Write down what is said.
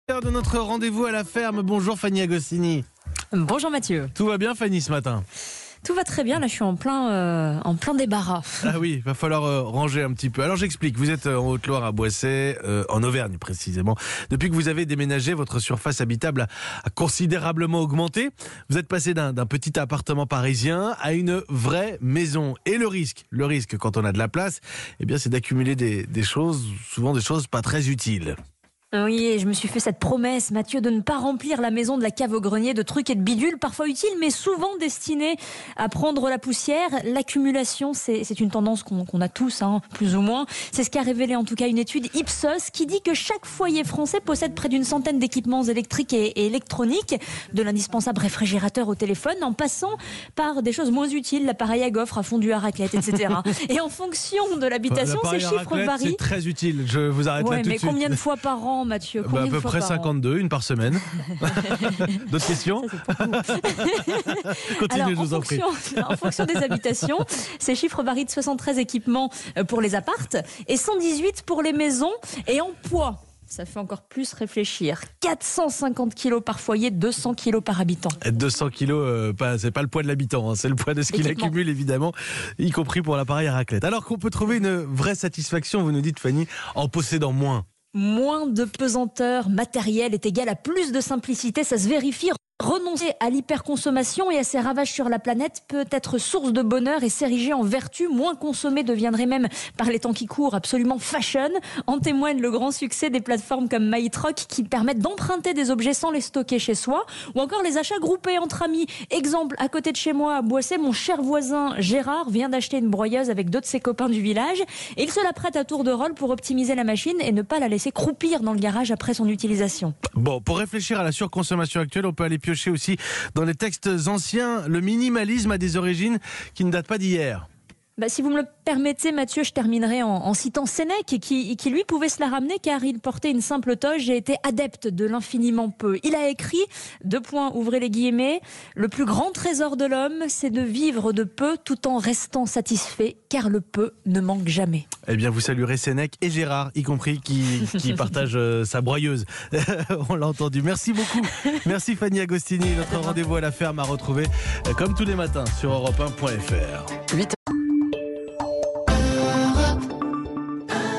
L'heure de notre rendez-vous à la ferme. Bonjour Fanny Agostini. Bonjour Mathieu. Tout va bien Fanny ce matin? Tout va très bien, là je suis en plein débarras. Ah oui, il va falloir ranger un petit peu. Alors j'explique, vous êtes en Haute-Loire à Boissey, en Auvergne précisément. Depuis que vous avez déménagé, votre surface habitable a considérablement augmenté. Vous êtes passé d'un petit appartement parisien à une vraie maison. Et le risque quand on a de la place, eh bien c'est d'accumuler des choses, souvent des choses pas très utiles. Oui, et je me suis fait cette promesse, Mathieu, de ne pas remplir la maison de la cave au grenier de trucs et de bidules, parfois utiles, mais souvent destinés à prendre la poussière. L'accumulation, c'est une tendance qu'on a tous, plus ou moins. C'est ce qu'a révélé en tout cas une étude Ipsos qui dit que chaque foyer français possède près d'une centaine d'équipements électriques et électroniques, de l'indispensable réfrigérateur au téléphone, en passant par des choses moins utiles, l'appareil à gaufres, à fondue à raclette, etc. Et en fonction de l'habitation, ces chiffres varient. C'est très utile, je vous arrête là tout de suite. Mais combien de fois par an, Mathieu? À peu près 52, une par semaine. D'autres questions? Continuez, alors, je vous en prie. En fonction des habitations, ces chiffres varient de 73 équipements pour les appartes et 118 pour les maisons. Et en poids, ça fait encore plus réfléchir. 450 kilos par foyer, 200 kilos par habitant. 200 kilos, c'est pas le poids de l'habitant, c'est le poids de ce qu'il accumule évidemment, y compris pour l'appareil à raclette. Alors qu'on peut trouver une vraie satisfaction, vous nous dites Fanny, en possédant moins. Moins de pesanteur matérielle est égal à plus de simplicité, ça se vérifie. Renoncer à l'hyperconsommation et à ses ravages sur la planète peut être source de bonheur et s'ériger en vertu. Moins consommer deviendrait même, par les temps qui courent, absolument fashion. En témoigne le grand succès des plateformes comme MyTruck qui permettent d'emprunter des objets sans les stocker chez soi, ou encore les achats groupés entre amis. Exemple, à côté de chez moi à Boissey, mon cher voisin Gérard vient d'acheter une broyeuse avec deux de ses copains du village et il se la prête à tour de rôle pour optimiser la machine et ne pas la laisser croupir dans le garage après son utilisation. Bon, pour réfléchir à la surconsommation actuelle, on peut aller piocher aussi dans les textes anciens. Le minimalisme a des origines qui ne datent pas d'hier. Si vous me le permettez, Mathieu, je terminerai en citant Sénèque, qui lui pouvait se la ramener car il portait une simple toge et était adepte de l'infiniment peu. Il a écrit, ouvrez les guillemets, le plus grand trésor de l'homme, c'est de vivre de peu tout en restant satisfait, car le peu ne manque jamais. Eh bien, vous saluerez Sénèque et Gérard, y compris, qui partagent sa broyeuse. On l'a entendu. Merci beaucoup. Merci Fanny Agostini. Notre rendez-vous à la ferme à retrouver comme tous les matins sur europe1.fr.